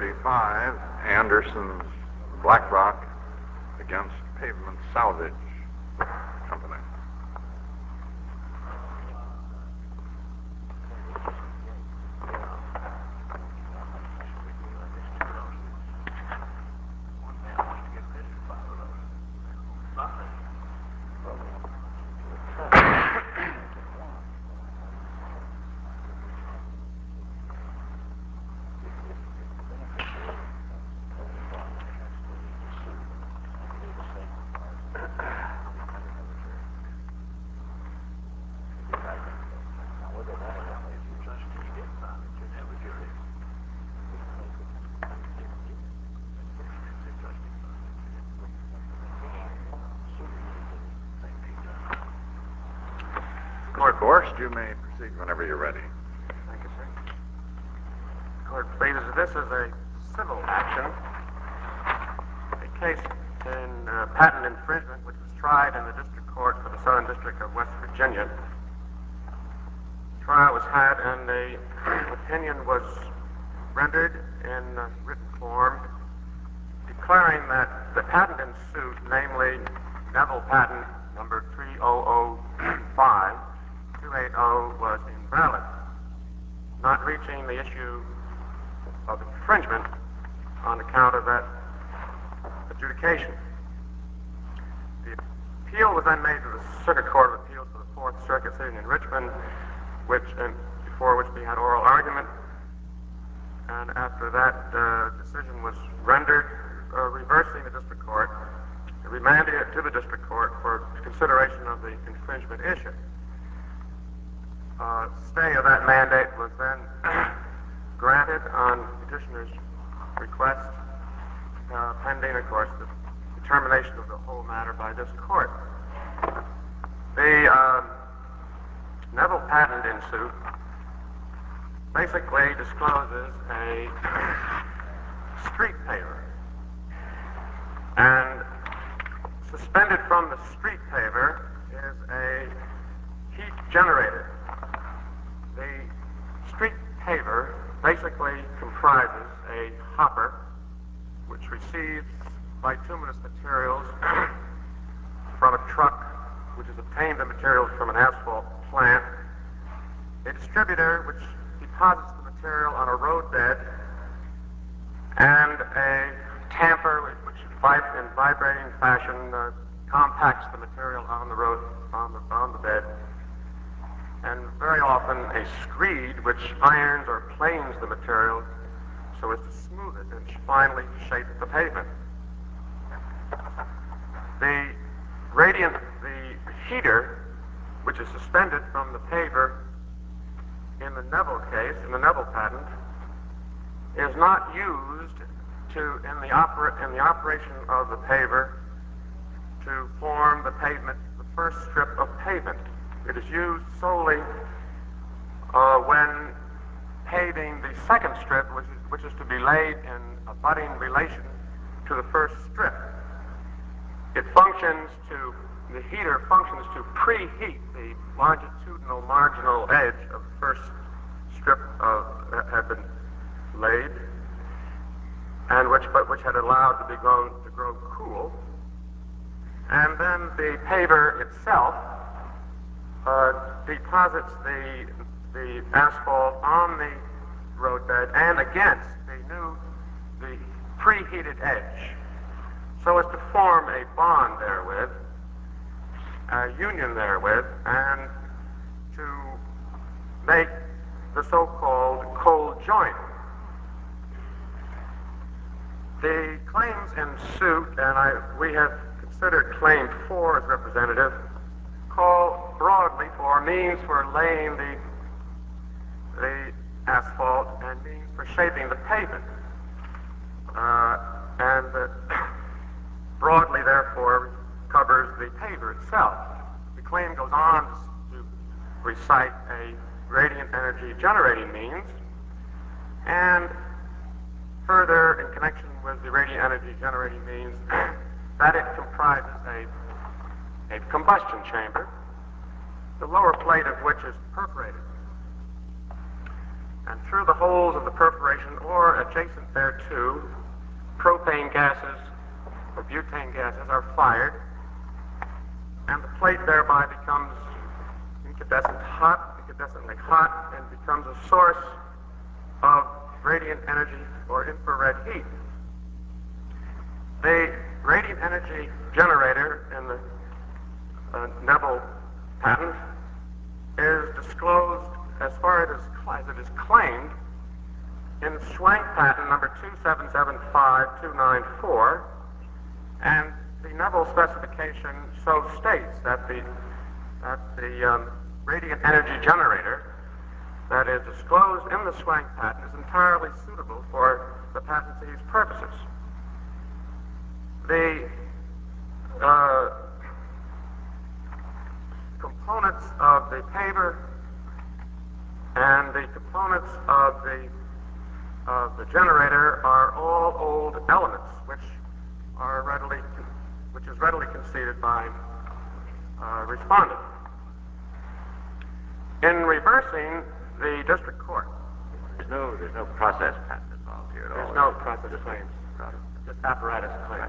45, Anderson's Black Rock against Pavement Salvage Company. Mr. Gorst, you may proceed whenever you're ready. Thank you, sir. Court pleases this is a civil action, a case in patent infringement which was tried in the district court for the Southern District of West Virginia. Trial was had and the opinion was rendered in written form declaring that the patent in suit, namely Neville patent number 3005, 280 was invalid, not reaching the issue of infringement on account of that adjudication. The appeal was then made to the Circuit Court of Appeals for the Fourth Circuit sitting in Richmond, before which we had oral argument, and after that decision was rendered, reversing the district court, remanding it to the district court for consideration of the infringement issue. Stay of that mandate was then granted on petitioner's request, pending, of course, the determination of the whole matter by this court. The Neville patent in suit basically discloses a street paver, and suspended from the street paver is a heat generator. The street paver basically comprises a hopper which receives bituminous materials from a truck, which has obtained the materials from an asphalt plant, a distributor which deposits the material on a roadbed, and a tamper which in vibrating fashion compacts the material on the road, on the bed, and very often a screed which irons or planes the material so as to smooth it and finally shape the pavement. The heater, which is suspended from the paver in the Neville case, in the Neville patent, is not used in the operation of the paver to form the pavement, the first strip of pavement. It is used solely when paving the second strip, which is to be laid in abutting relation to the first strip. The heater functions to preheat the longitudinal marginal edge of the first strip that had been laid, and which had allowed to grow cool. And then the paver itself deposits the asphalt on the roadbed and against the preheated edge, so as to form a bond therewith, a union therewith, and to make the so-called cold joint. The claims in suit, and we have considered claim 4 as representative, call broadly for means for laying the asphalt and means for shaping the pavement. And broadly, therefore, covers the paver itself. The claim goes on to recite a radiant energy generating means, and further, in connection with the radiant energy generating means, that it comprises a combustion chamber, the lower plate of which is perforated. and through the holes of the perforation or adjacent thereto, propane gases or butane gases are fired, and the plate thereby becomes incandescently hot, and becomes a source of radiant energy or infrared heat. The radiant energy generator in the Neville patent is disclosed as far as it is claimed in Schwenk patent number 2775294, and the Neville specification so states that the radiant energy generator that is disclosed in the Schwenk patent is entirely suitable for the patentee's purposes. The components of the paver and the components of the generator are all old elements, which is readily conceded by respondent. In reversing the district court, There's no process patent involved here at all. there's no process claims, just apparatus claims.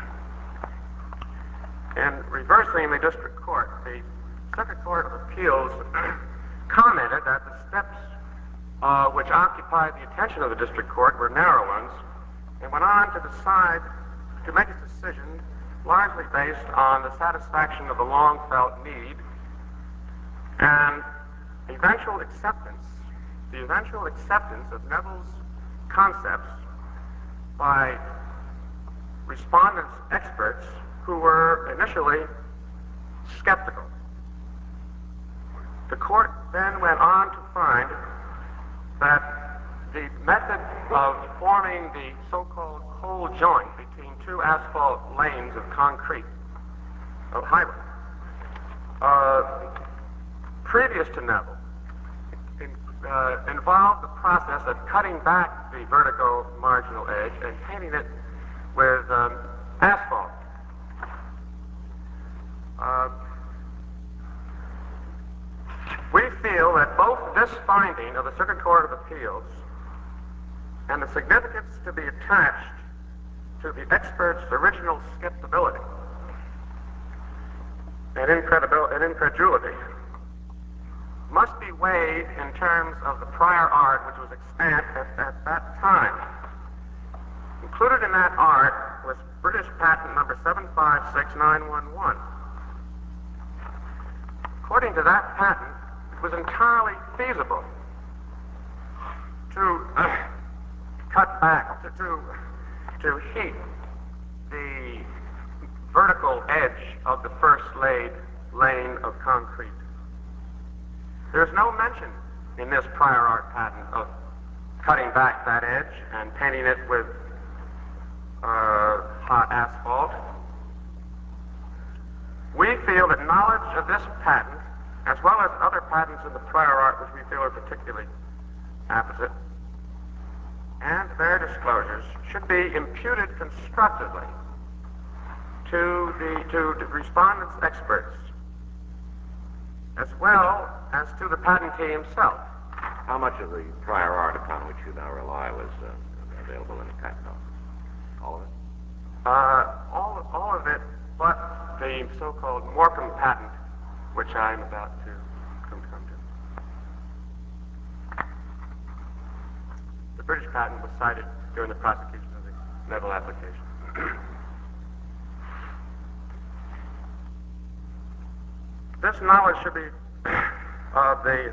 In reversing the district court, the Circuit Court of Appeals commented that the steps which occupied the attention of the district court were narrow ones, and went on to make its decision largely based on the satisfaction of the long-felt need and the eventual acceptance of Neville's concepts by respondents' experts who were initially skeptical. The court then went on to find that the method of forming the so-called cold joint between two asphalt lanes of concrete, of highway, previous to Neville, involved the process of cutting back the vertical marginal edge and painting it with asphalt. We feel that both this finding of the Circuit Court of Appeals and the significance to be attached to the expert's original skepticism and incredulity must be weighed in terms of the prior art which was extant at that time. Included in that art was British patent number 756911. According to that patent, it was entirely feasible to cut back, to heat the vertical edge of the first lane of concrete. There's no mention in this prior art patent of cutting back that edge and painting it with hot asphalt. We feel that knowledge of this patent, as well as other patents in the prior art which we feel are particularly apposite, and their disclosures should be imputed constructively to the respondent's experts, as well as to the patentee himself. How much of the prior art upon which you now rely was available in the patent office? All of it? All of it, but the so-called Morcom patent, which I'm about to come to. The British patent was cited during the prosecution of the Neville application. This knowledge should be of the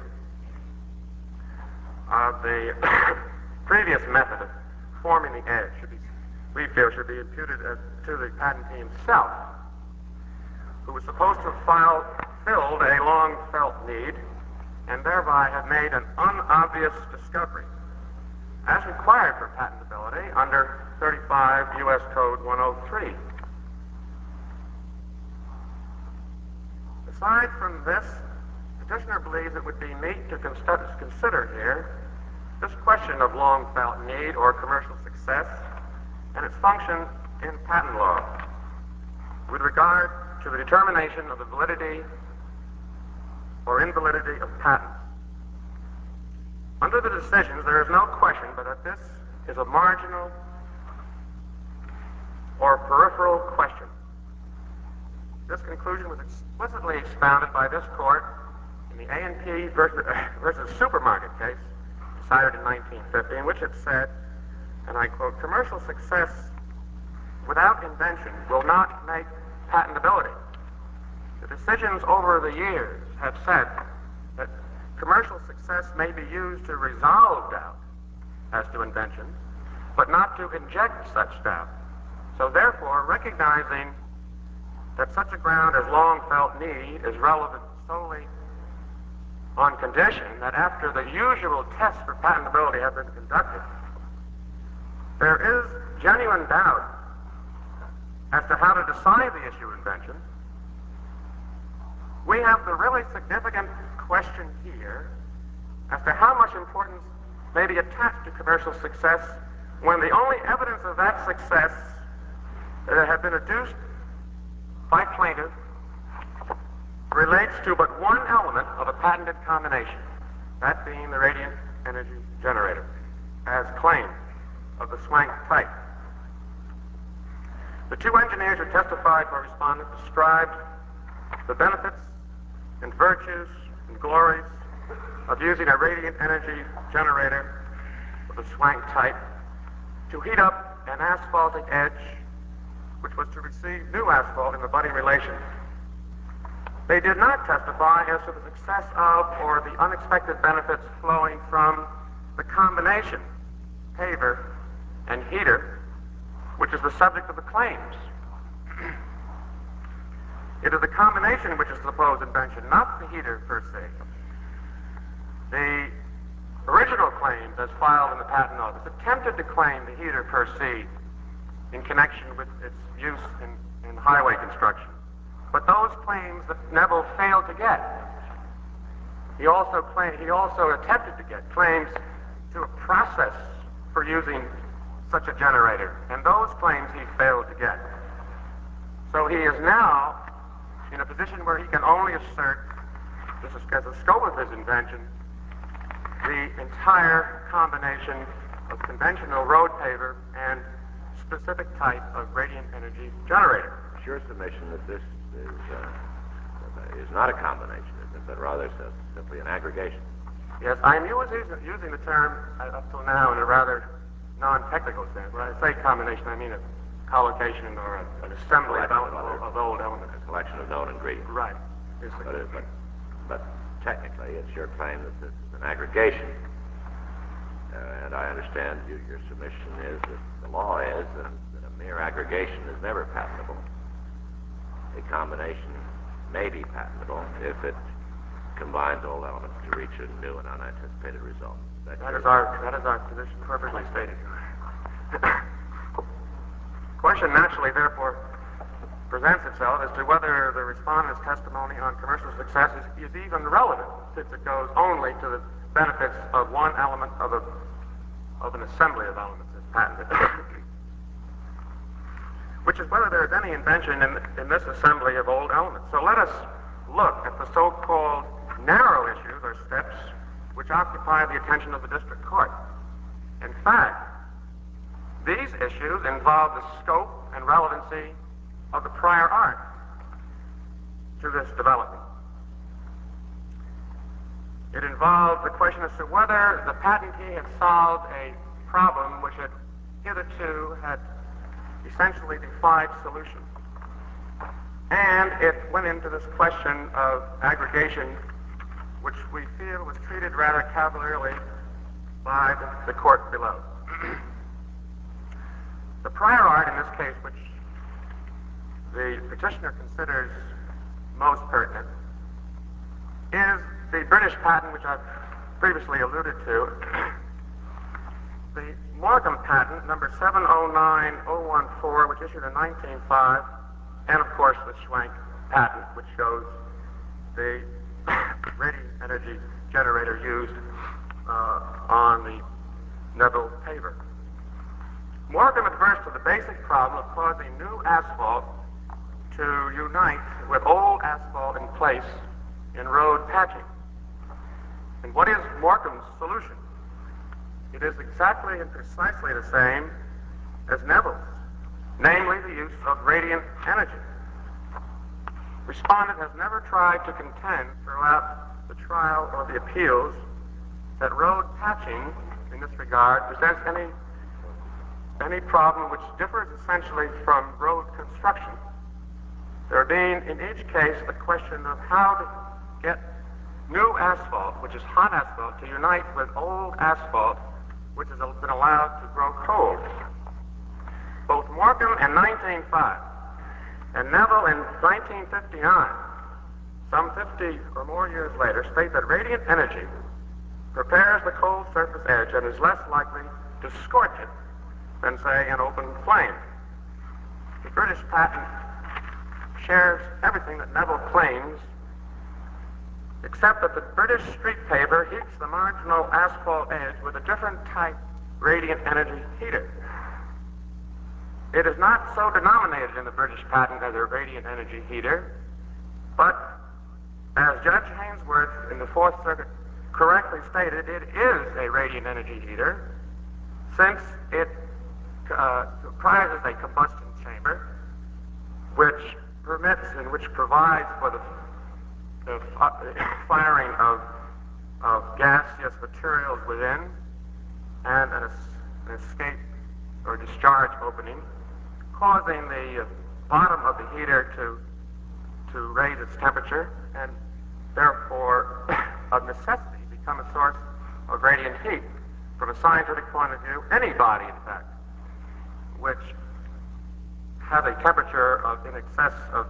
previous method of forming the edge we feel should be imputed to the patentee himself, who was supposed to have filled a long-felt need and thereby have made an unobvious discovery, as required for patentability under 35 U.S. Code 103. Aside from this, the petitioner believes it would be neat to consider here this question of long-felt need or commercial success and its function in patent law with regard to the determination of the validity or invalidity of patents. Under the decisions, there is no question but that this is a marginal or peripheral question. This conclusion was explicitly expounded by this court in the A&P versus Supermarket case decided in 1950, in which it said, and I quote, "Commercial success without invention will not make patentability." The decisions over the years have said that commercial success may be used to resolve doubt as to invention, but not to inject such doubt. So therefore, recognizing that such a ground as long felt need is relevant solely on condition that after the usual tests for patentability have been conducted, there is genuine doubt as to how to decide the issue of invention. We have the really significant question here as to how much importance may be attached to commercial success when the only evidence of that success that have been adduced by plaintiff relates to but one element of a patented combination, that being the radiant energy generator, as claimed of the Swank type. The two engineers who testified for respondent described the benefits and virtues and glories of using a radiant energy generator of the Swank type to heat up an asphaltic edge which was to receive new asphalt in the budding relation. They did not testify as to the success of or the unexpected benefits flowing from the combination paver and heater, which is the subject of the claims. It is the combination which is the supposed invention, not the heater per se. The original claims, as filed in the Patent Office, attempted to claim the heater per se in connection with its use in highway construction. But those claims that Neville failed to get. He also attempted to get claims to a process for using such a generator, and those claims he failed to get. So he is now in a position where he can only assert, this is as the scope of his invention, the entire combination of conventional road paver and specific type of radiant energy generator. It's your submission that this is not a combination, isn't it, but rather simply an aggregation. Yes, I'm using the term up till now in a rather non-technical sense. When I say combination, I mean a collocation or an assembly of old elements. A collection of known ingredients. Right. But technically, it's your claim that this is an aggregation. And I understand your submission is that the law is that a mere aggregation is never patentable. A combination may be patentable if it combines all elements to reach a new and unanticipated result. That is our position, perfectly stated. Question naturally, therefore, presents itself as to whether the respondent's testimony on commercial success is even relevant, since it goes only to the benefits of one element of an assembly of elements as patented. Which is whether there is any invention in this assembly of old elements. So let us look at the so-called narrow issues or steps which occupy the attention of the district court. In fact, these issues involve the scope and relevancy of the prior art to this development. It involves the question as to whether the patentee had solved a problem which had hitherto had essentially defied solution. And it went into this question of aggregation, which we feel was treated rather cavalierly by the court below. The prior art in this case, which the petitioner considers most pertinent, is the British patent which I've previously alluded to, the Morgan patent, number 709014, which issued in 1905, and of course the Swank patent, which shows the radiant energy generator used on the Neville paver. Morgan adverts to the basic problem of causing new asphalt to unite with old asphalt in place in road patching. And what is Morgan's solution? It is exactly and precisely the same as Neville's, namely the use of radiant energy. Respondent has never tried to contend throughout the trial or the appeals that road patching in this regard presents any problem which differs essentially from road construction, there being in each case the question of how to get new asphalt, which is hot asphalt, to unite with old asphalt, which has been allowed to grow cold. Both Morgan in 1905 and Neville in 1959, some 50 or more years later, state that radiant energy prepares the cold surface edge and is less likely to scorch it than, say, an open flame. The British patent shares everything that Neville claims, except that the British street paver heats the marginal asphalt edge with a different type radiant energy heater. It is not so denominated in the British patent as a radiant energy heater, but as Judge Hainsworth in the Fourth Circuit correctly stated, it is a radiant energy heater since it comprises a combustion chamber which provides for the firing of gaseous materials within and an escape or discharge opening, causing the bottom of the heater to raise its temperature and therefore of necessity become a source of radiant heat. From a scientific point of view, any body, in fact, which has a temperature of in excess of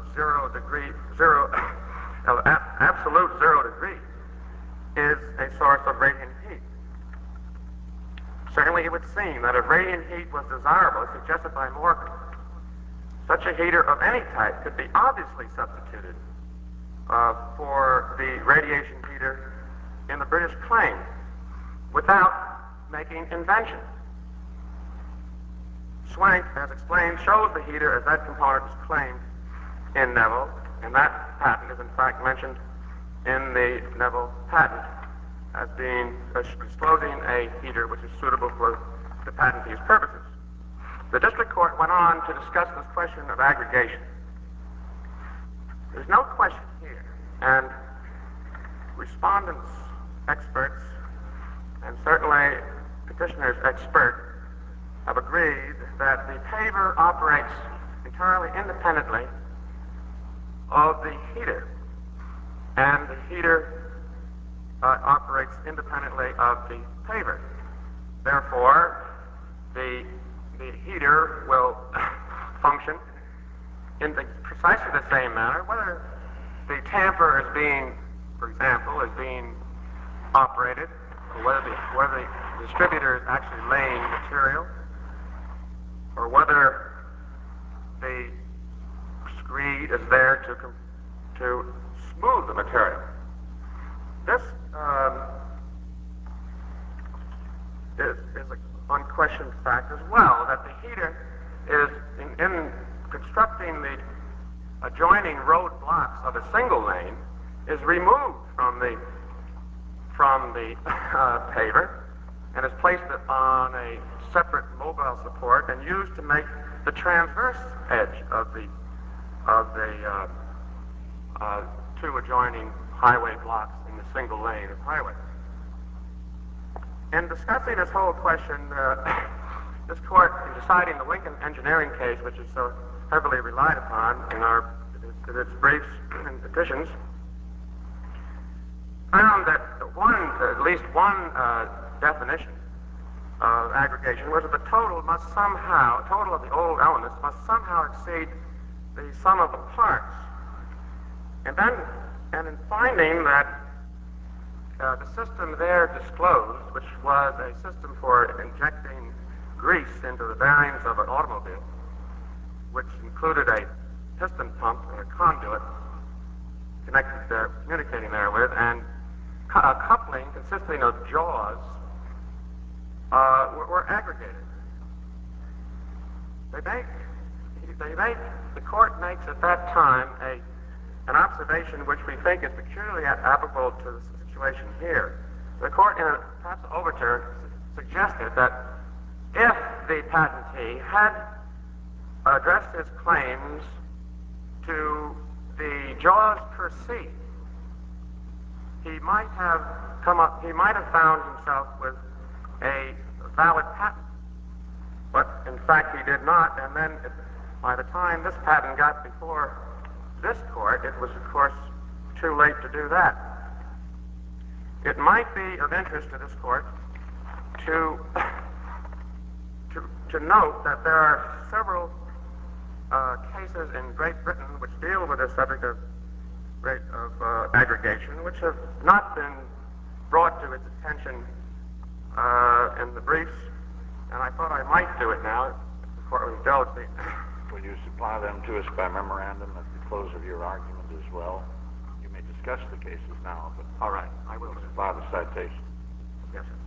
absolute 0 degrees, is a source of radiant heat. Certainly it would seem that if radiant heat was desirable, suggested by Morgan, such a heater of any type could be obviously substituted for the radiation heater in the British claim without making invention. Swank, as explained, shows the heater as that component is claimed in Neville, and that patent is in fact mentioned in the Neville patent as being disclosing a heater which is suitable for the patentee's purposes. The district court went on to discuss this question of aggregation. There's no question here, and respondents, experts, and certainly petitioner's expert have agreed that the paver operates entirely independently of the heater, and the heater operates independently of the paver. Therefore, the heater will function in precisely the same manner, whether the tamper is being, for example, is being operated, or whether the distributor is actually laying material, or whether the screed is there to smooth the material. This is an unquestioned fact as well, that the heater is, in constructing the adjoining road blocks of a single lane, is removed from the paver and is placed on a separate mobile support and used to make the transverse edge of the two adjoining highway blocks in the single lane of highway. In discussing this whole question, this court, in deciding the Lincoln engineering case, which is so heavily relied upon in its briefs and petitions, found that at least one definition of aggregation was that the total of the old elements must somehow exceed the sum of the parts. And in finding that the system there disclosed, which was a system for injecting grease into the bearings of an automobile, which included a piston pump and a conduit communicating therewith, and a coupling consisting of jaws, were aggregated. The court makes at that time an observation which we think is peculiarly applicable to the situation here. The court, in a perhaps overture, suggested that if the patentee had addressed his claims to the JAWS per se, he might have found himself with a valid patent. But in fact, he did not, and then by the time this patent got before this court, it was, of course, too late to do that. It might be of interest to this court to note that there are several cases in Great Britain which deal with the subject of aggregation, which have not been brought to its attention in the briefs, and I thought I might do it now, if the court will indulge me. Will you supply them to us by memorandum at the close of your argument as well? You may discuss the cases now, but All right, I will. supply the citation. Yes, sir.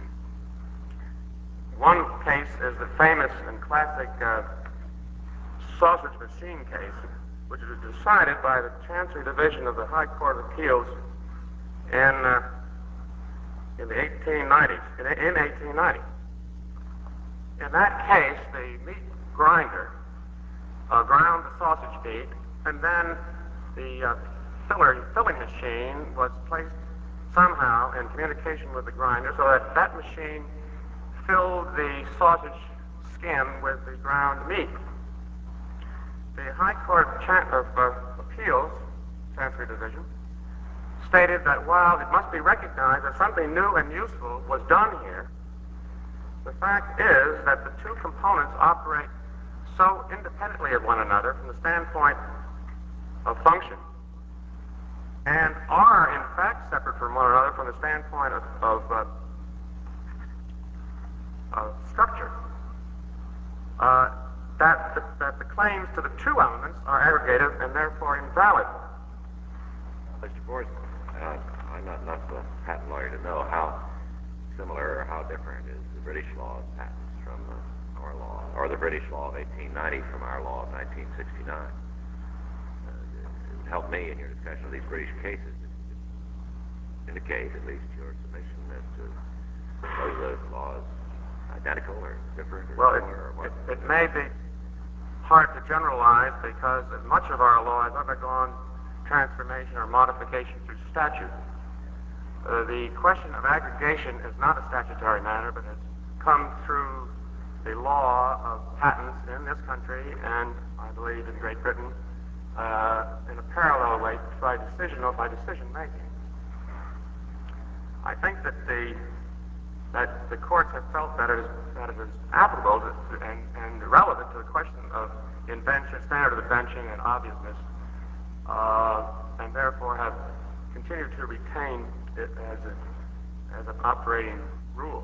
One case is the famous and classic sausage machine case, which was decided by the Chancery Division of the High Court of Appeals in the 1890s. In 1890. In that case, the meat grinder ground the sausage meat, and then the filling machine was placed somehow in communication with the grinder so that that machine filled the sausage skin with the ground meat. The High Court of Appeals, Chancery Division, stated that while it must be recognized that something new and useful was done here, the fact is that the two components operate so independently of one another from the standpoint of function, and are in fact separate from one another from the standpoint of structure, that the claims to the two elements are aggregative and therefore invalid. Mr. Ford, I'm not the patent lawyer to know how similar or how different is the British law of patents from our law, or the British law of 1890 from our law of 1969. It would help me in your discussion of these British cases to indicate at least your submission as to whether the law is identical or different or similar or what. It may be hard to generalize because much of our law has undergone transformation or modification through statute. The question of aggregation is not a statutory matter, but has come through the law of patents in this country and, I believe, in Great Britain in a parallel way by decision or by decision making. I think that the courts have felt that it is applicable and relevant to the question of invention, standard of invention, and obviousness, and therefore have continued to retain it as an operating rule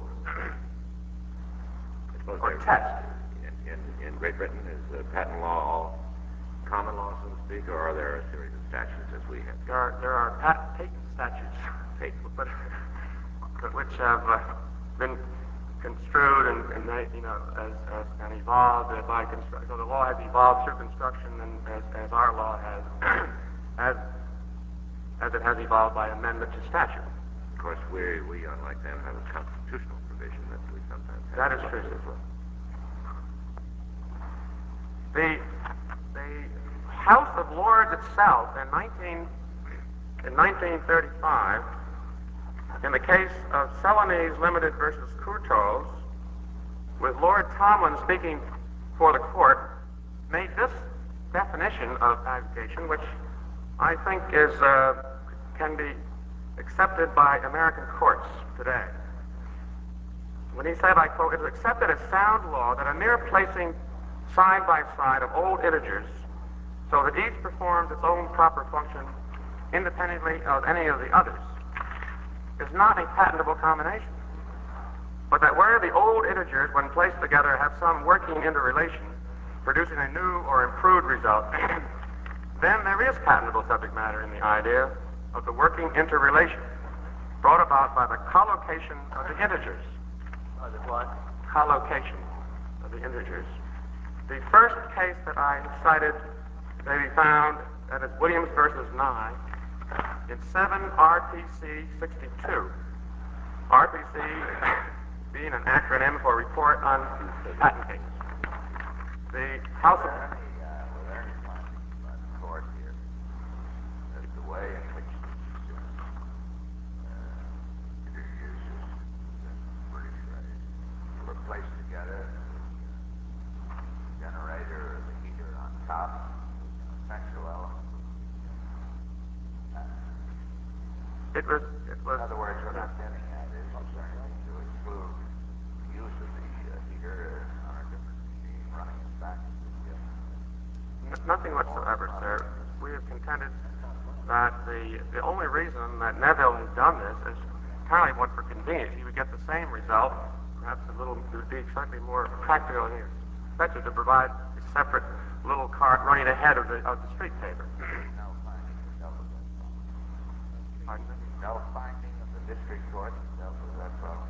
or test. In Great Britain, is patent law all common law, so to speak, or are there a series of statutes as we have? There are patent statutes, but which have been construed and they, and evolved by construction. So the law has evolved through construction, and as our law has, as it has evolved by amendment to statute. Of course, we unlike them have a constitutional provision that we sometimes have. That is true. The House of Lords itself in 1935, in the case of Celanese Limited versus Courtaulds, with Lord Tomlin speaking for the court, made this definition of aggregation, which I think can be accepted by American courts today. When he said, I quote, "It is accepted as sound law that a mere placing side by side of old integers so that each performs its own proper function independently of any of the others is not a patentable combination, but that where the old integers, when placed together, have some working interrelation, producing a new or improved result, then there is patentable subject matter in the idea of the working interrelation brought about by the collocation of the integers." The what? Collocation of the integers. The first case that I cited may be found, that is Williams versus Nye, in 7 RPC 62. RPC being an acronym for Report on Patent Cases. The House of... Were there any findings by the court here as the way in which these uses, British phrase, were placed together, the generator or the heater on top, was an essential element of the patent? It was... In other words, what I'm getting at is there anything to exclude the use of the heater on a different machine running as fast as it will? Nothing whatsoever, sir. We have contended that the only reason that Neville has done this is entirely one for convenience. He would get the same result, perhaps it would be slightly more practical and effective to provide a separate little cart running ahead of the street paver. No finding that dealt with that problem. Pardon me? No finding of the district court that dealt with that problem.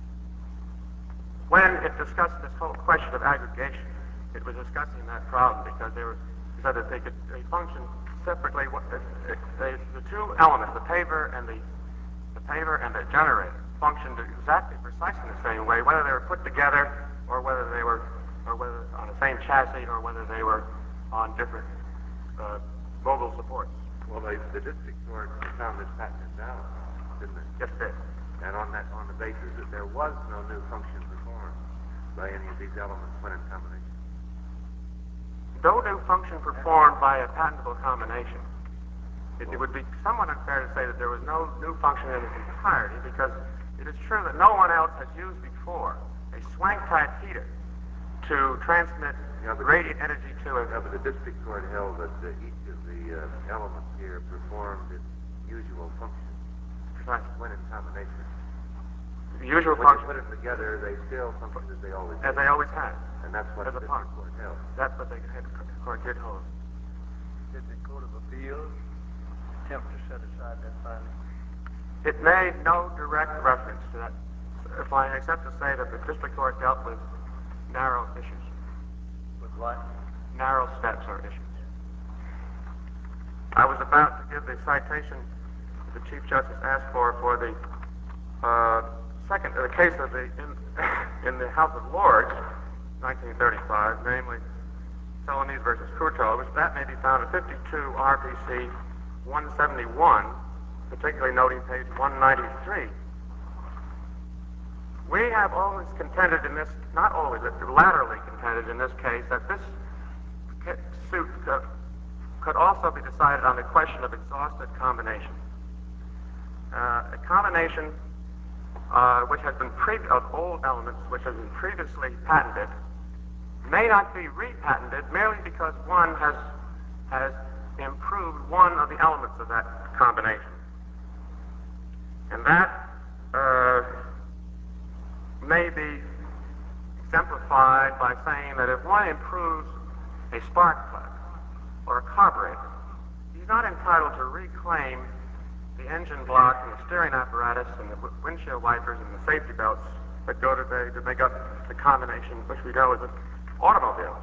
When it discussed this whole question of aggregation, it was discussing that problem because they said that they function separately. The two elements, the paver and the generator, functioned exactly precisely the same way, whether they were put together or whether on the same chassis or whether they were on different mobile supports. Well, the district court found this patent invalid, didn't it? Yes, it did. And on the basis that there was no new function performed by any of these elements when in combination. No new function performed by a patentable combination. It would be somewhat unfair to say that there was no new function in its entirety, because it is true that no one else has used before a swing-type heater to transmit radiant energy to it. Yeah, but the district court held that each of the elements here performed its usual function Precisely. when in combination. The usual When function. you put it together, they still function as they always As did. they always have. And that's what as the a district part. court held. That's what the court did hold. Did the Court of Appeals attempt to set aside that finding? It made no direct reference to that, except to say that the district court dealt with narrow issues. With what? Narrow steps or issues. I was about to give the citation that the Chief Justice asked for the case of in the House of Lords, 1935, namely Celanese versus Courtauld, which that may be found at 52 RPC 171, particularly noting page 193. We have always contended in this, not always, but laterally contended in this case, that this suit could also be decided on the question of exhausted combination. A combination which has been of old elements which has been previously patented may not be repatented merely because one has improved one of the elements of that combination. And that may be exemplified by saying that if one improves a spark plug or a carburetor, he's not entitled to reclaim the engine block and the steering apparatus and the windshield wipers and the safety belts that go to make up the combination which we know is an automobile.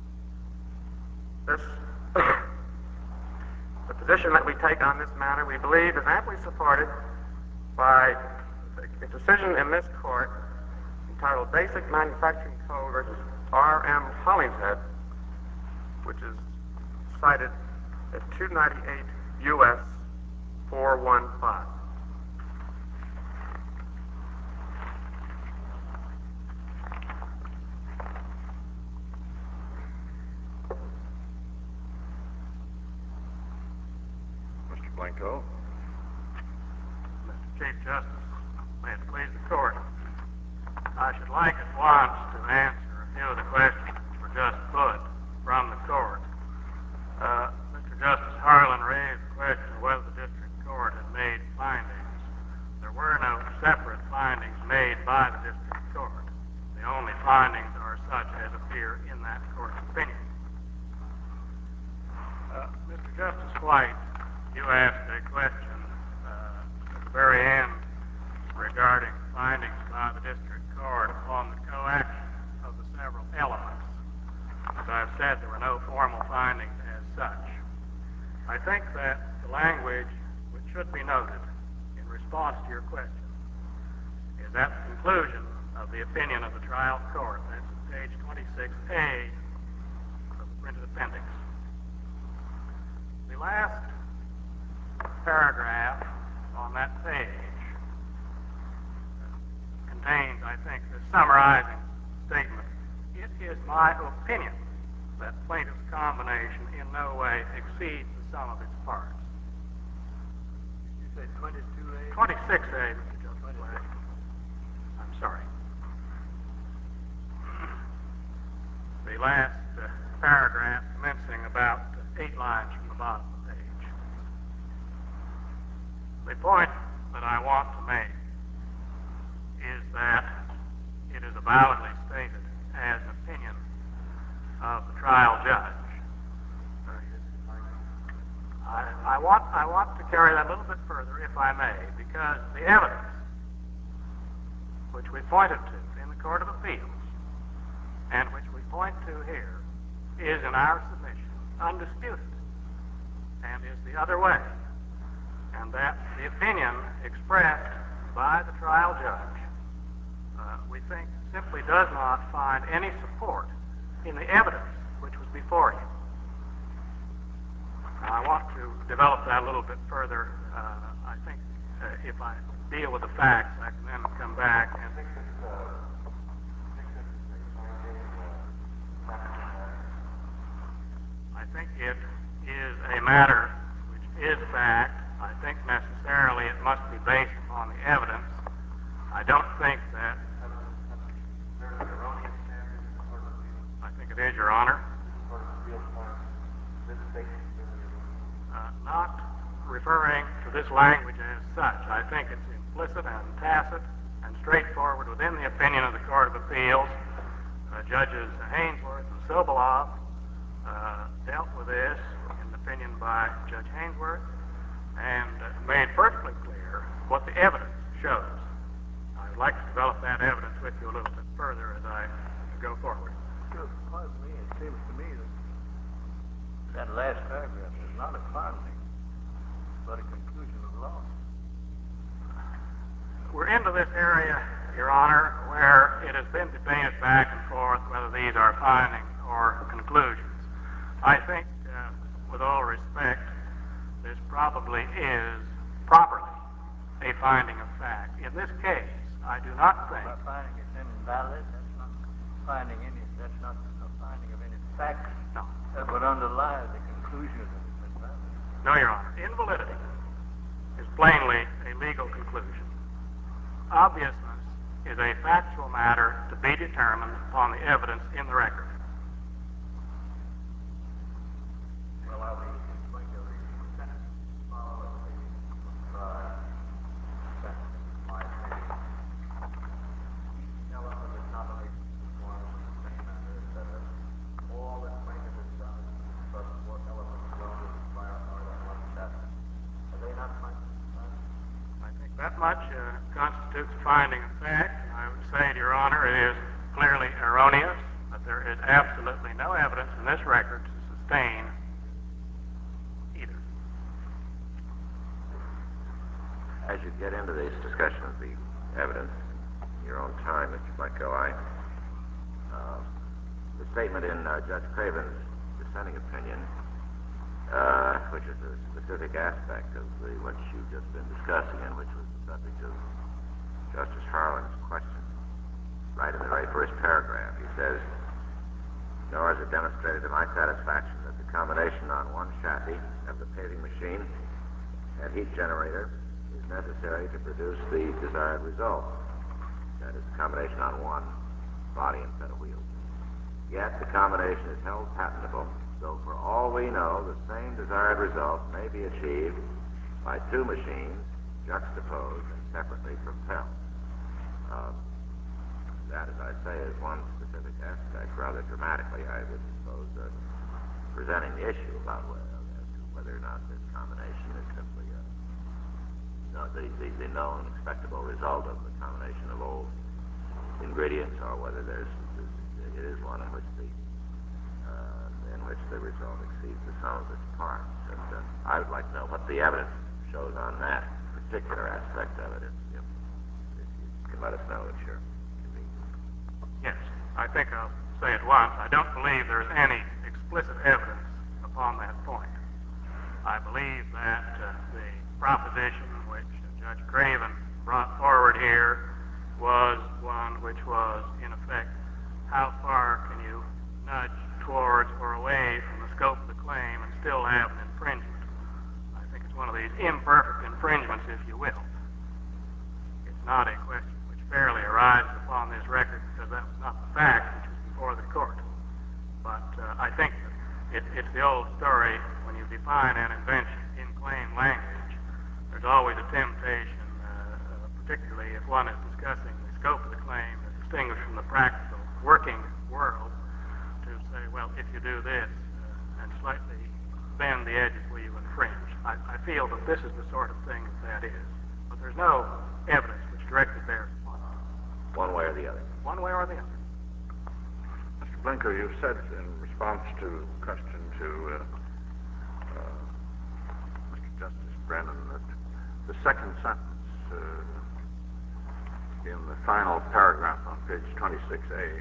The position that we take on this matter, we believe, is amply supported by a decision in this court entitled Basic Manufacturing Code versus R.M. Hollingshead, which is cited at 298 U.S. 415. Mr. Blanco? Mr. Chief Justice, may it please the court, I should like at once to answer a few of the questions that were just put from the court. Mr. Justice Harlan raised the question of whether the district court had made findings. There were no separate findings made by the district court. The only findings are such as appear in that court's opinion. Mr. Justice White, you asked a question at the very end regarding findings by the district court upon the coaction of the several elements. As I've said, there were no formal findings as such. I think that the language which should be noted in response to your question is at the conclusion of the opinion of the trial court. That's at page 26A of the printed appendix. The last paragraph on that page contains, I think, the summarizing statement. It is my opinion that plaintiff's combination in no way exceeds the sum of its parts. You said 22A? 26A, Mr. Justice Black. I'm sorry. The last paragraph commencing about 8 lines from the bottom of the page. The point that I want to make is that it is validly stated as an opinion of the trial judge. I want to carry that a little bit further, if I may, because the evidence which we pointed to in the Court of Appeals and which we point to here is, in our submission, undisputed and is the other way, and that the opinion expressed by the trial judge, we think, simply does not find any support in the evidence which was before him. Now, I want to develop that a little bit further. I think if I deal with the facts, I can then come back and I think it is a matter which is fact. I think necessarily it must be based upon the evidence. I don't think that. I think it is, Your Honor. Not referring to this language as such. I think it's implicit and tacit and straightforward within the opinion of the Court of Appeals. Judges Hainsworth and Sobolov dealt with this in the opinion by Judge Hainsworth and made perfectly clear what the evidence shows. I would like to develop that evidence with you a little bit further as I go forward. Sure, pardon me. It seems to me that last paragraph is not a finding, but a conclusion of law. We're into this area, Your Honor, where it has been debated back and forth whether these are findings or conclusions. I think, with all respect, this probably is properly a finding of fact. In this case, I do not think... By finding it's invalid, that's not finding any, that's not a finding of any fact. No. That would underlie the conclusion that it's invalid. No, Your Honor. Invalidity is plainly a legal conclusion. Obviousness is a factual matter to be determined upon the evidence in the record. Well, I'll be going to read the sentence following the sentence in my opinion. Each element of the combination performed in the same manner, etc. All that plaintiff has done is to construct 4 elements alone with the prior art on one chapter. Are they not findings of fact? I think that much constitutes a finding of fact, and I would say, Your Honor, it is clearly erroneous, that there is absolutely no evidence in this record to sustain either. As you get into this discussion of the evidence in your own time, Mr. Blanco, the statement in Judge Craven's dissenting opinion, which is a specific aspect of what you've just been discussing and which was the subject of Justice Harlan's question, right in the very first paragraph. He says, nor is it demonstrated to my satisfaction that the combination on one chassis of the paving machine and heat generator is necessary to produce the desired result. That is, the combination on one body and set of wheels. Yet the combination is held patentable, so for all we know, the same desired result may be achieved by 2 machines juxtaposed and separately propelled. That, as I say, is one specific aspect, rather dramatically, I would suppose, presenting the issue about whether or not this combination is simply the known expectable result of the combination of old ingredients, or whether it is one in which the result exceeds the sum of its parts. And I would like to know what the evidence shows on that particular aspect of it. If you can let us know at your convenience. I think I'll say at once, I don't believe there's any explicit evidence upon that point. I believe that the proposition which Judge Craven brought forward here was one which was, in effect, how far can you nudge towards or away from the scope of the claim and still have an infringement? I think it's one of these imperfect infringements, if you will. It's not a question which fairly arises upon this record because that was not the fact which was before the court. But I think that it's the old story, when you define an invention in claim language, there's always a temptation, particularly if one is discussing the scope of the claim as distinguished from the practical working world, to say, well, if you do this and slightly bend the edges where you infringe. I feel that this is the sort of thing that is. But there's no evidence which directly bears upon it. One way or the other. One way or the other. Mr. Blinker, you said in response to a question to Mr. Justice Brennan that the second sentence in the final paragraph on page 26A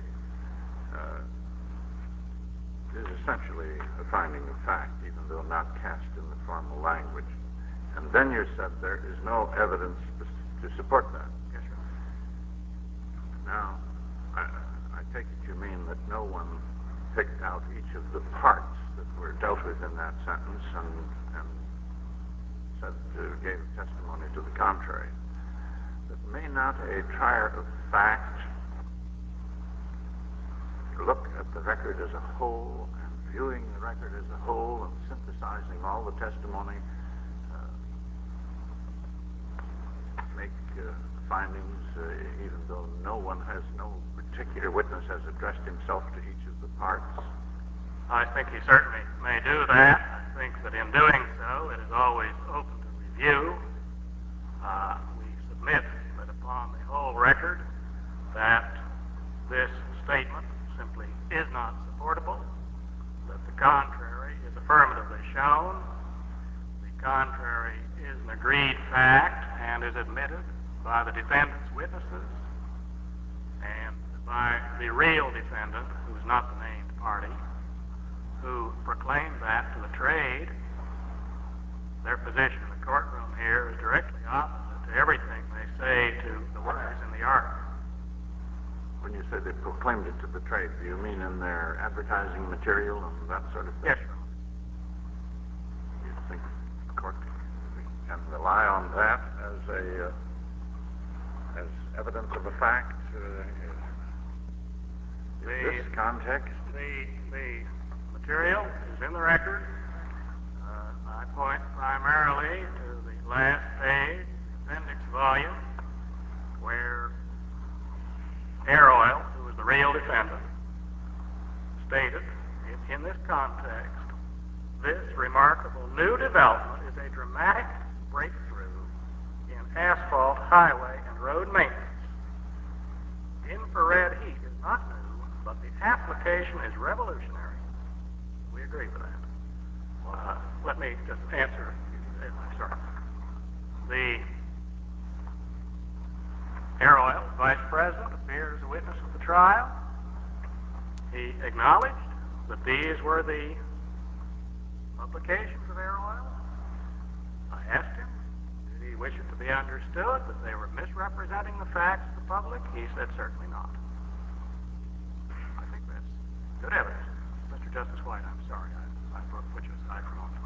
is essentially a finding of fact, even though not cast in the formal language. And then you said there is no evidence to support that. Yes, sir. Now, I take it you mean that no one picked out each of the parts that were dealt with in that sentence and said gave testimony to the contrary. But may not a trier of fact look at the record as a whole and viewing the record as a whole and synthesizing all the testimony, make findings even though no particular witness has addressed himself to each of the parts? I think he certainly may do that. I think that in doing so, it is always open to review. We submit that upon the whole record that this statement simply is not supportable, that the contrary is affirmatively shown, the contrary is an agreed fact and is admitted by the defendant's witnesses and by the real defendant, who is not the named party, who proclaimed that to the trade. Their position in the courtroom here is directly opposite to everything they say to the workers in the art. When you say they proclaimed it to the trade, do you mean in their advertising material and that sort of thing? Yes, sir. You think the court can rely on that as evidence of a fact in this context? The material is in the record. I point primarily to the last page, the appendix volume, where Air Oil, who was the real defendant, stated, in this context, this remarkable new development is a dramatic breakthrough in asphalt, highway, and road maintenance. Infrared heat is not new, but the application is revolutionary. We agree with that. Let me just answer. Sorry. The Air Oil vice president appears as a witness at the trial. He acknowledged that these were the publications of Air Oil. I asked him, did he wish it to be understood that they were misrepresenting the facts to the public? He said certainly not. I think that's good evidence. Mr. Justice White, I'm sorry. I put you aside for a moment.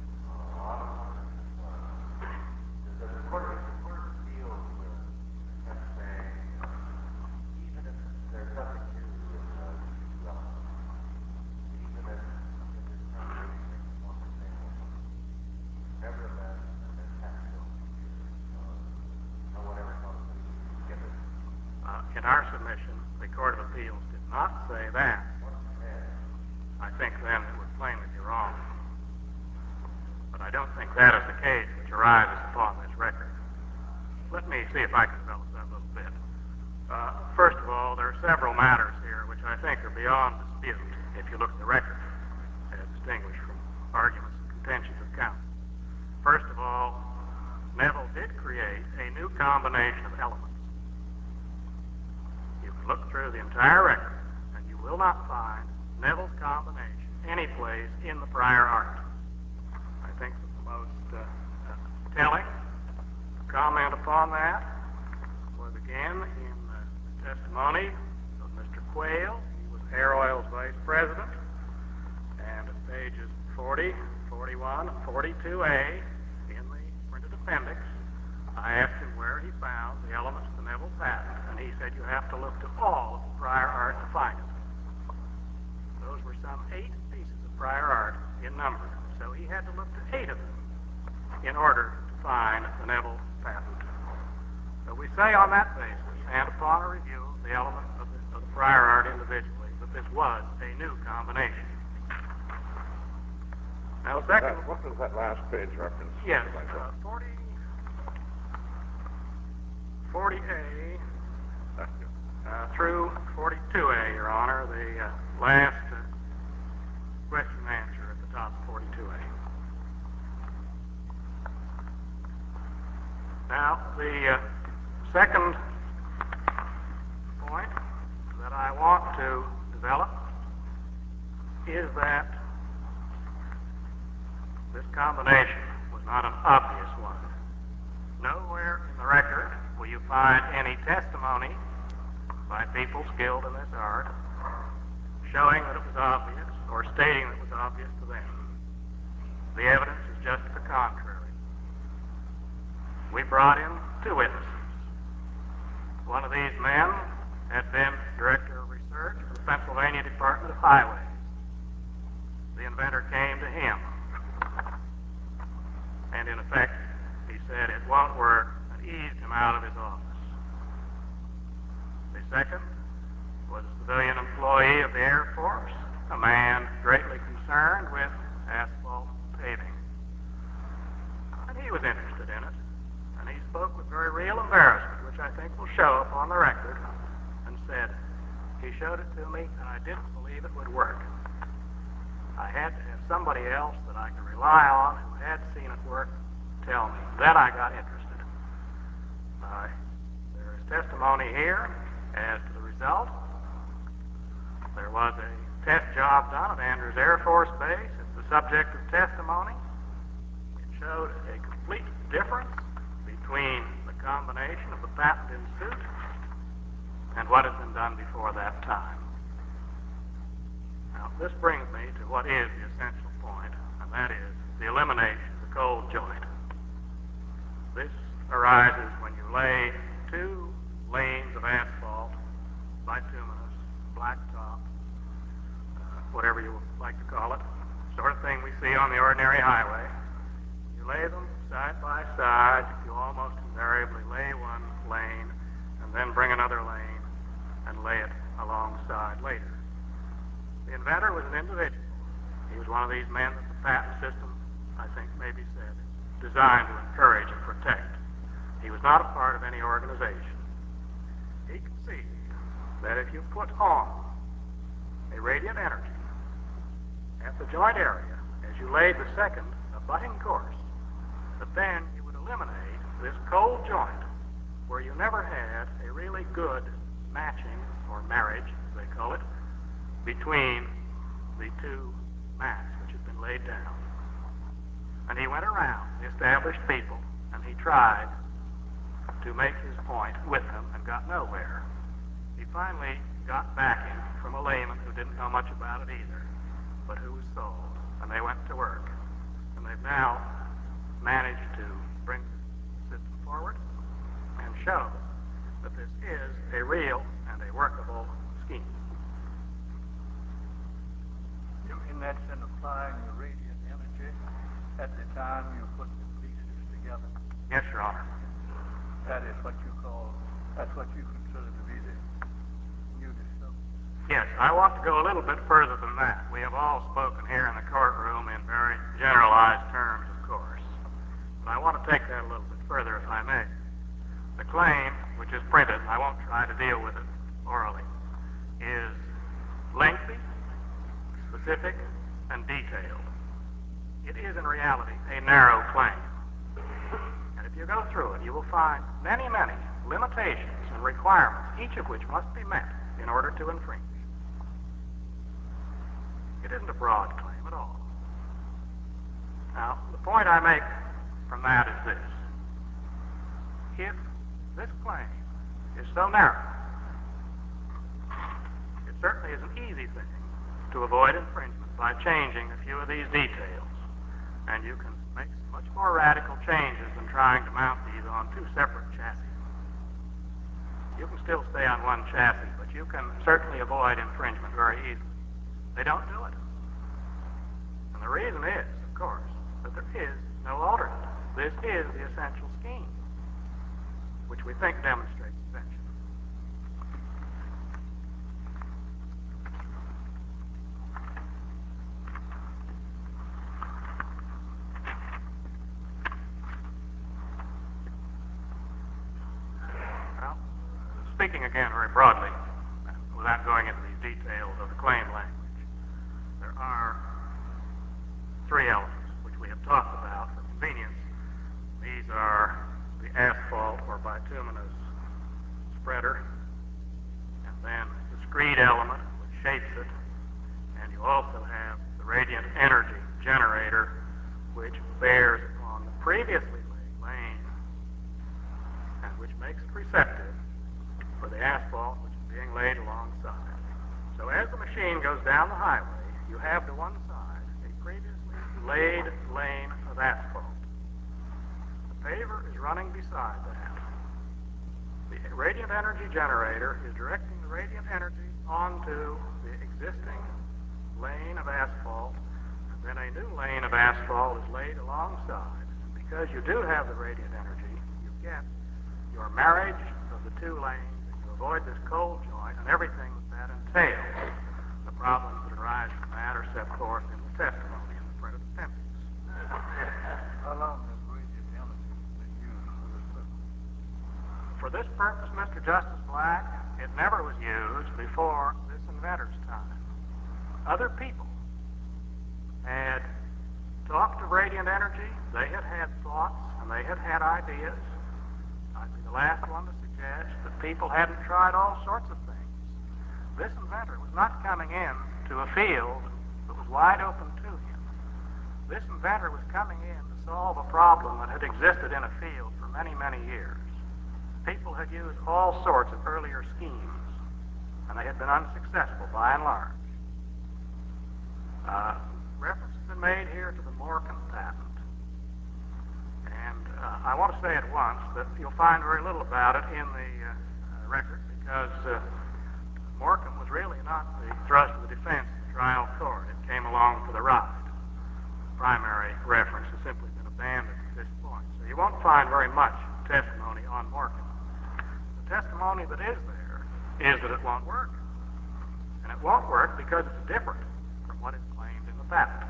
Does the court feel that saying, even if there's nothing new in the development, even if in this termination it's one the same one, nevertheless, an attack will no one ever knows who to get it? In our submission, the Court of Appeals did not say that. I think then it would plainly be wrong. But I don't think that is the case which arises upon this record. Let me see if I can develop that a little bit. First of all, there are several matters here which I think are beyond dispute if you look at the record, as distinguished from arguments and contentions of counsel. First of all, Neville did create a new combination of elements. You can look through the entire record, will not find Neville's combination anyplace in the prior art. I think that the most telling comment upon that was again in the testimony of Mr. Quayle. He was Air Oil's vice president, and at pages 40, 41, and 42A in the printed appendix, I asked him where he found the elements of the Neville patent, and he said you have to look to all of the prior art to find it. Those were some 8 pieces of prior art in number, so he had to look to 8 of them in order to find the Neville patent. So we say on that basis, and upon a review of the elements of the prior art individually, that this was a new combination. Now, second... What was that last page reference? Yes, 40A through 42A, Your Honor, the last question and answer at the top of 42A. Now, the second point that I want to develop is that this combination was not an obvious one. Nowhere in the record will you find any testimony by people skilled in this art showing that it was obvious or stating that it was obvious to them. The evidence is just the contrary. We brought in 2 witnesses. One of these men had been director of research for the Pennsylvania Department of Highways. The inventor came to him, and in effect, he said it won't work, and eased him out of his office. The second was a civilian employee of the Air Force, a man greatly concerned with asphalt paving. And he was interested in it, and he spoke with very real embarrassment, which I think will show up on the record, and said, he showed it to me, and I didn't believe it would work. I had to have somebody else that I could rely on who had seen it work tell me. Then I got interested. There is testimony here as to the result. There was a test job done at Andrews Air Force Base. It's the subject of testimony. It showed a complete difference between the combination of the patent in suit and what had been done before that time. Now, this brings me to what is the essential point, and that is the elimination of the cold joint. This arises when you lay 2 lanes of asphalt, bituminous, blacktop, whatever you like to call it, sort of thing we see on the ordinary highway. You lay them side by side. You almost invariably lay one lane and then bring another lane and lay it alongside later. The inventor was an individual. He was one of these men that the patent system, I think, maybe said, is designed to encourage and protect. He was not a part of any organization. He conceived that if you put on a radiant energy at the joint area as you laid the second abutting course, that then you would eliminate this cold joint where you never had a really good matching, or marriage, as they call it, between the 2 mats which had been laid down. And he went around the established people, and he tried to make his point with them and got nowhere. He finally got backing from a layman who didn't know much about it either, but who was sold, and they went to work. And they've now managed to bring the system forward and show that this is a real and a workable scheme. You mean that's in applying the radiant energy at the time you put the pieces together? Yes, Your Honor. That is what you call, that's what you consider to be the new discovery? Yes, I want to go a little bit further than that. We have all spoken here in the courtroom in very generalized terms, of course. But I want to take that a little bit further, if I may. The claim, which is printed, and I won't try to deal with it orally, is lengthy, specific, and detailed. It is, in reality, a narrow claim. And if you go through it, you will find many, many limitations and requirements, each of which must be met in order to infringe. It isn't a broad claim at all. Now, the point I make from that is this. If this claim is so narrow, it certainly is an easy thing to avoid infringement by changing a few of these details. And you can make much more radical changes than trying to mount these on two separate chassis. You can still stay on one chassis, but you can certainly avoid infringement very easily. They don't do it. And the reason is, of course, that there is no alternate. This is the essential scheme, which we think demonstrates invention. Well, speaking again very broadly, without going into these details of the claim language, there are three elements which we have talked about for convenience. These are the asphalt or bituminous spreader, and then the screed element which shapes it, and you also have the radiant energy generator which bears on the previously laid lane and which makes it receptive for the asphalt which is being laid alongside. So as the machine goes down the highway, you have to one side a previously laid lane of asphalt. The paver is running beside that. The radiant energy generator is directing the radiant energy onto the existing lane of asphalt, and then a new lane of asphalt is laid alongside. And because you do have the radiant energy, you get your marriage of the two lanes, and you avoid this cold joint and everything that entails. The problems that arise from that are set forth in the testimony in the printed appendix. How long has radiant energy been used for this purpose? For this purpose, Mr. Justice Black, it never was used before this inventor's time. Other people had talked of radiant energy, they had had thoughts, and they had had ideas. I'd be the last one to suggest that people hadn't tried all sorts of things. This inventor was not coming in to a field that was wide open to him. This inventor was coming in to solve a problem that had existed in a field for many, many years. People had used all sorts of earlier schemes, and they had been unsuccessful by and large. Reference has been made here to the Morgan patent, and I want to say at once that you'll find very little about it in the record, because Morgan was really not the thrust of the defense in the trial court. It came along for the ride. The primary reference has simply been abandoned at this point, so you won't find very much testimony on Morgan. The testimony that is there is that it won't work, and it won't work because it's different from what is claimed in the patent.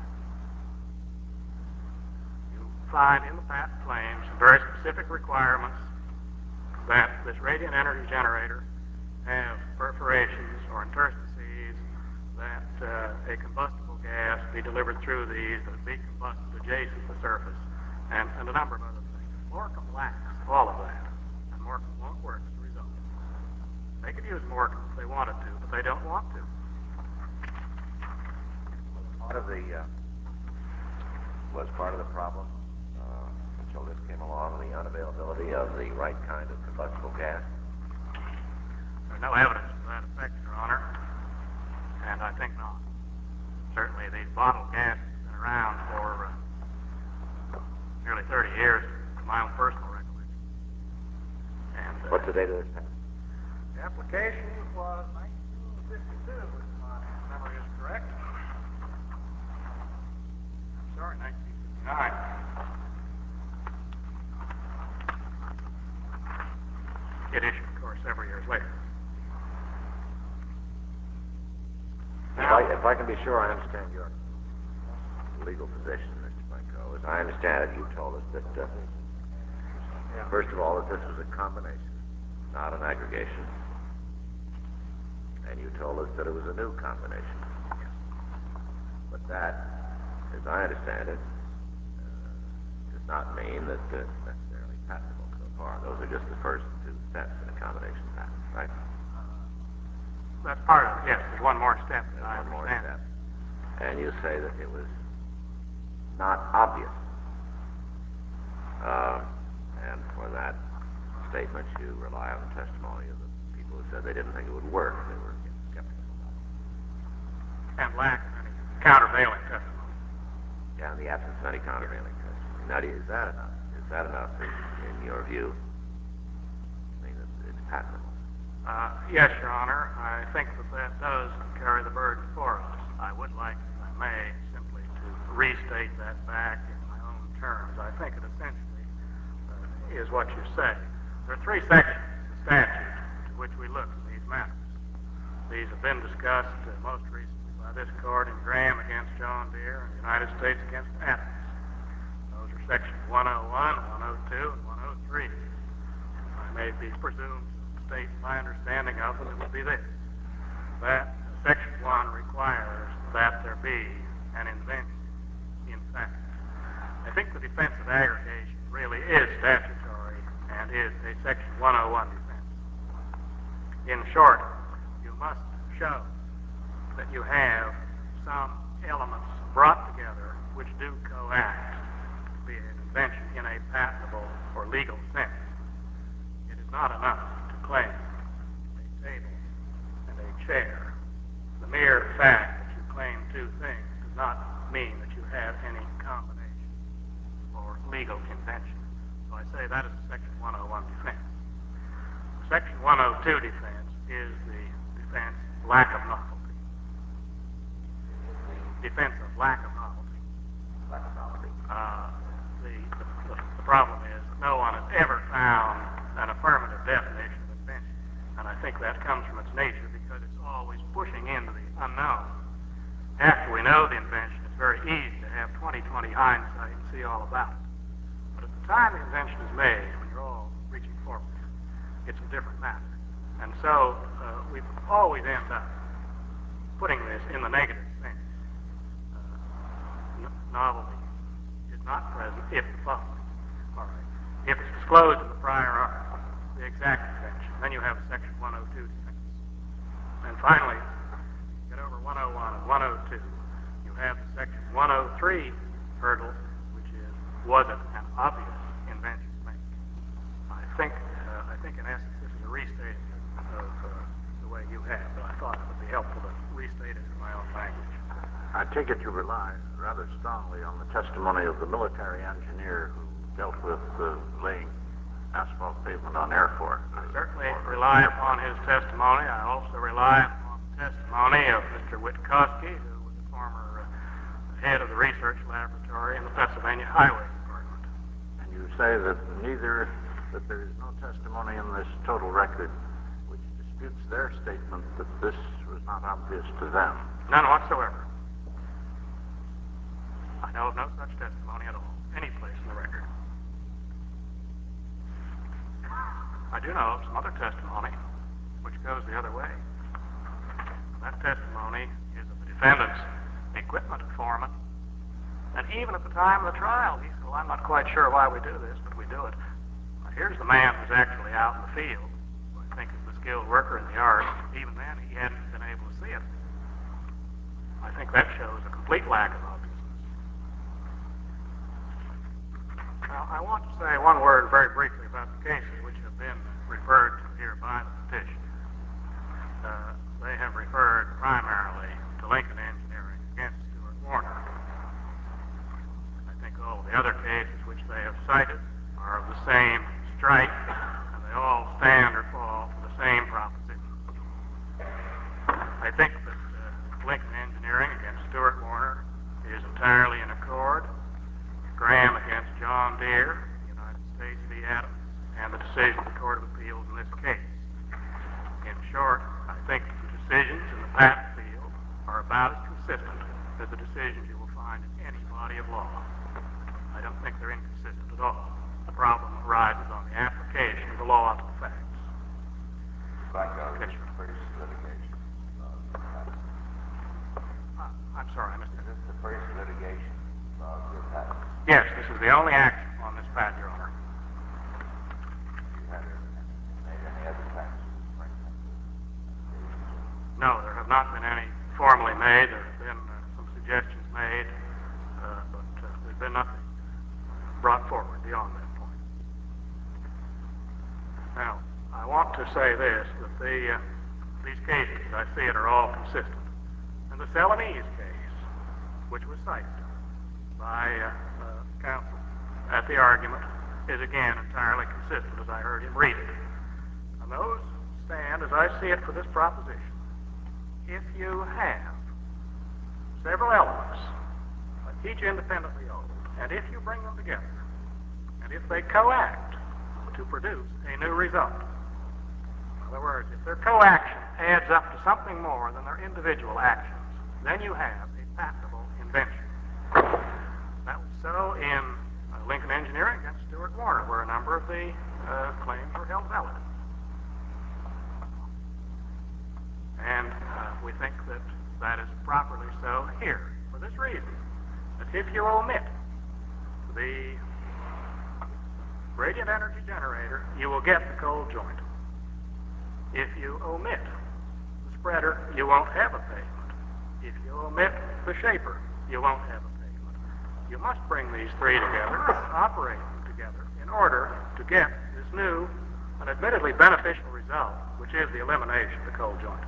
You find in the patent claims some very specific requirements that this radiant energy generator have perforations or interstices, that a combustible gas be delivered through these, that it be combusted adjacent to the surface, and a number of other things. Morgan lacks all of that, and Morgan won't work as a result. They could use Morgan if they wanted to, but they don't want to. Was part of the problem until this came along, the unavailability of the right kind of combustible gas? There's no evidence to that effect, Your Honor, and I think not. Certainly these bottled gases have been around for nearly 30 years, to my own personal recollection. And, What's the date of this patent? the application was 1952, if my memory is correct. I'm sorry, 1959. It issued, of course, several years later. If I can be sure I understand your legal position, Mr. Blanco, as I understand it, you told us that, first of all, that this was a combination, not an aggregation. And you told us that it was a new combination. But that, as I understand it, does not mean that it's necessarily patentable so far. Those are just the first two steps in a combination patent, right? That's part of it, yes. There's one more step that I One more understand. step. and you say that it was not obvious. And for that statement, you rely on the testimony of the people who said they didn't think it would work. They were skeptical about it. And lack of any countervailing testimony. Yeah, in the absence of any countervailing testimony. Now, is that enough? Is that enough in your view? I mean, it's patentable. Yes, Your Honor. I think that does carry the burden for us. I would like, if I may, simply to restate that back in my own terms. I think it essentially is what you say. There are three sections of the statute to which we look in these matters. These have been discussed most recently by this court in Graham against John Deere and the United States against Adams. Those are sections 101, 102, and 103. I may be presumed to state my understanding of them. It would be this: that section 1 requires that there be an invention in fact. I think the defense of aggregation really is statutory and is a section 101 defense. In short, you must show that you have some elements brought together which do coact to be an invention in a patentable or legal sense. It is not enough to claim a table and a chair. The mere fact that you claim two things does not mean that you have any combination or legal invention. So I say that is the section 101 defense. The section 102 defense is the defense lack of novelty. Defense of lack of novelty. Lack of novelty. The problem is that no one has ever found an affirmative definition of invention. And I think that comes from its nature because it's always pushing into the unknown. After we know the invention, it's very easy to have 20/20 hindsight and see all about it. But at the time the invention is made, when you're all reaching forward, it's a different matter. And so we always end up putting this in the negative sense. Novelty is not present if the following. All right. If it's disclosed in the prior art, the exact invention, then you have a section 102 defense. And finally, get over 101 and 102, you have the section 103 hurdle, which is, was it an obvious invention to make? I think in essence this is a restatement of the way you have, but I thought it would be helpful to restate it in my own language. I take it you rely rather strongly on the testimony of the military engineer who dealt with laying asphalt pavement on airport. I certainly rely upon his testimony. I also rely upon the testimony of Mr. Witkowski, who was the former head of the research laboratory in the Pennsylvania Highway Department. And you say that there is no testimony in this total record which disputes their statement that this was not obvious to them. None whatsoever. I know of no such testimony at all, any place in the record. I do know of some other testimony which goes the other way. That testimony is of the defendant's equipment foreman. And even at the time of the trial, he said, well, I'm not quite sure why we do this, but we do it. Now, here's the man who's actually out in the field, who I think is the skilled worker in the yard. Even then, he hadn't been able to see it. I think that shows a complete lack of obviousness. Now, I want to say one word very briefly about the cases which have been referred to here by the petition. They have referred primarily to Lincoln Engineering against Stuart Warner. I think all the other cases which they have cited are of the same stripe, and they all stand or fall for the same proposition. I think that Lincoln Engineering against Stuart Warner is entirely in accord. Graham against John Deere, United States v. Adams, and the decision of the Court of Appeals in this case. In short, I think the decisions in the patent field are about as consistent as the decisions you will find in any body of law. I don't think they're inconsistent at all. The problem arises on the application of the law to the facts. Like this first litigation. I'm sorry, Mr. Is this the first litigation of your patent? Yes, this is the only action on this patent, Your Honor. You haven't made any other patents? No, there have not been any formally made. There have been some suggestions made, but there's been nothing brought forward beyond that point. Now, I want to say this, that these cases, as I see it, are all consistent. And the Celanese case, which was cited by counsel at the argument, is again entirely consistent as I heard him read it. And those stand, as I see it, for this proposition. If you have several elements, each independently owned, and if you bring them together, and if they coact to produce a new result, in other words, if their coaction adds up to something more than their individual actions, then you have a patentable invention. That was so in Lincoln Engineering against Stuart Warner, where a number of the claims were held valid. And we think that that is properly so here, for this reason, that if you omit the radiant energy generator, you will get the cold joint. If you omit the spreader, you won't have a pavement. If you omit the shaper, you won't have a pavement. You must bring these three together, operate them together, in order to get this new and admittedly beneficial result, which is the elimination of the cold joint.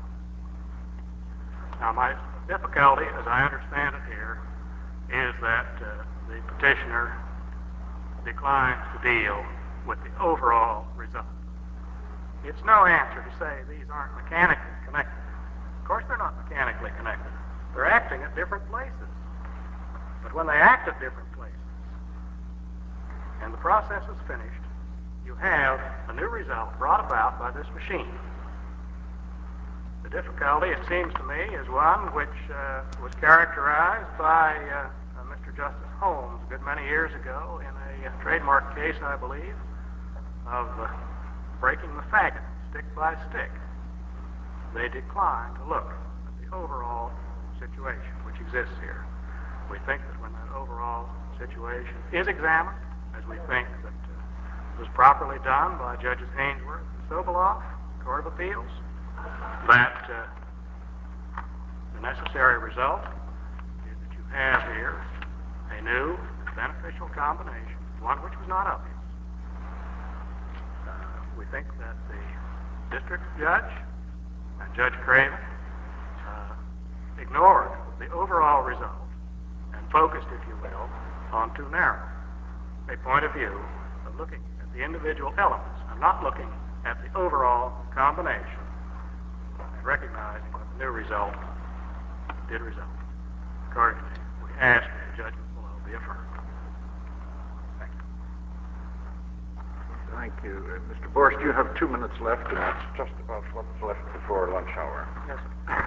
Now, my difficulty, as I understand it here, is that the petitioner declines to deal with the overall result. It's no answer to say these aren't mechanically connected. Of course they're not mechanically connected. They're acting at different places. But when they act at different places, and the process is finished, you have a new result brought about by this machine. The difficulty, it seems to me, is one which was characterized by Mr. Justice Holmes a good many years ago in a trademark case, I believe, of breaking the faggot, stick by stick. They decline to look at the overall situation which exists here. We think that when that overall situation is examined, as we think that was properly done by Judges Ainsworth and Soboloff, Court of Appeals, that the necessary result is that you have here a new beneficial combination, one which was not obvious. We think that the district judge and Judge Craven ignored the overall result and focused, if you will, on too narrow a point of view of looking at the individual elements and not looking at the overall combination and recognizing what the new result did result. Accordingly, we ask that the judgment below be affirmed. Thank you. Thank you. Mr. Borst, you have 2 minutes left, and that's just about what's left before lunch hour. Yes, sir.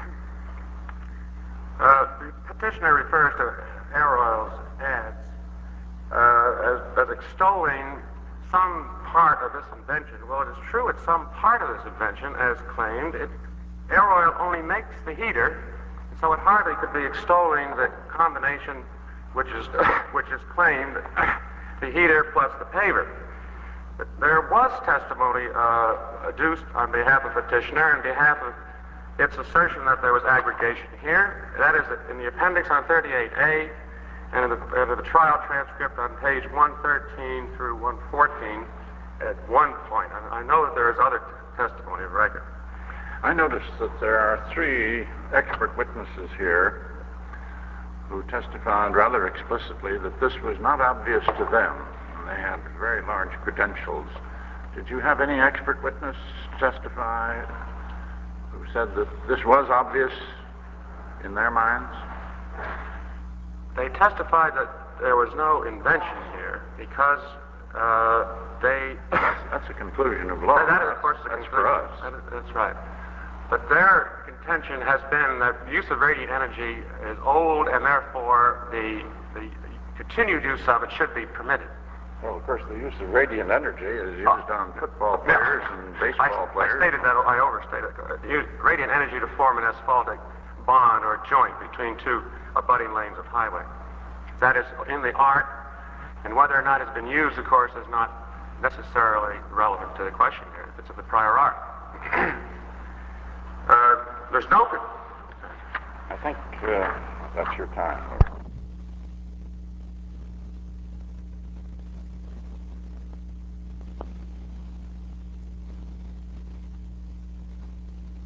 The petitioner refers to Aeroil's ads as extolling some part of this invention. Well, it is true it's some part of this invention, as claimed. Aeroil only makes the heater, so it hardly could be extolling the combination which is claimed, the heater plus the paver. But there was testimony adduced on behalf of petitioner and behalf of its assertion that there was aggregation here. That is in the appendix on 38A and in the trial transcript on page 113 through 114 at one point. I know that there is other testimony of record. I noticed that there are 3 expert witnesses here who testified rather explicitly that this was not obvious to them. They had very large credentials. Did you have any expert witness testify who said that this was obvious in their minds? They testified that there was no invention here because they... That's a conclusion of law. That is, of course, that's for us. That's right. But their contention has been that the use of radiant energy is old, and therefore the continued use of it should be permitted. Well, of course, the use of radiant energy is used on football players and baseball players. I stated that, I overstated it. Use radiant energy to form an asphaltic bond or joint between 2 abutting lanes of highway. That is in the art, and whether or not it's been used, of course, is not necessarily relevant to the question here. It's of the prior art. There's no... I think That's your time.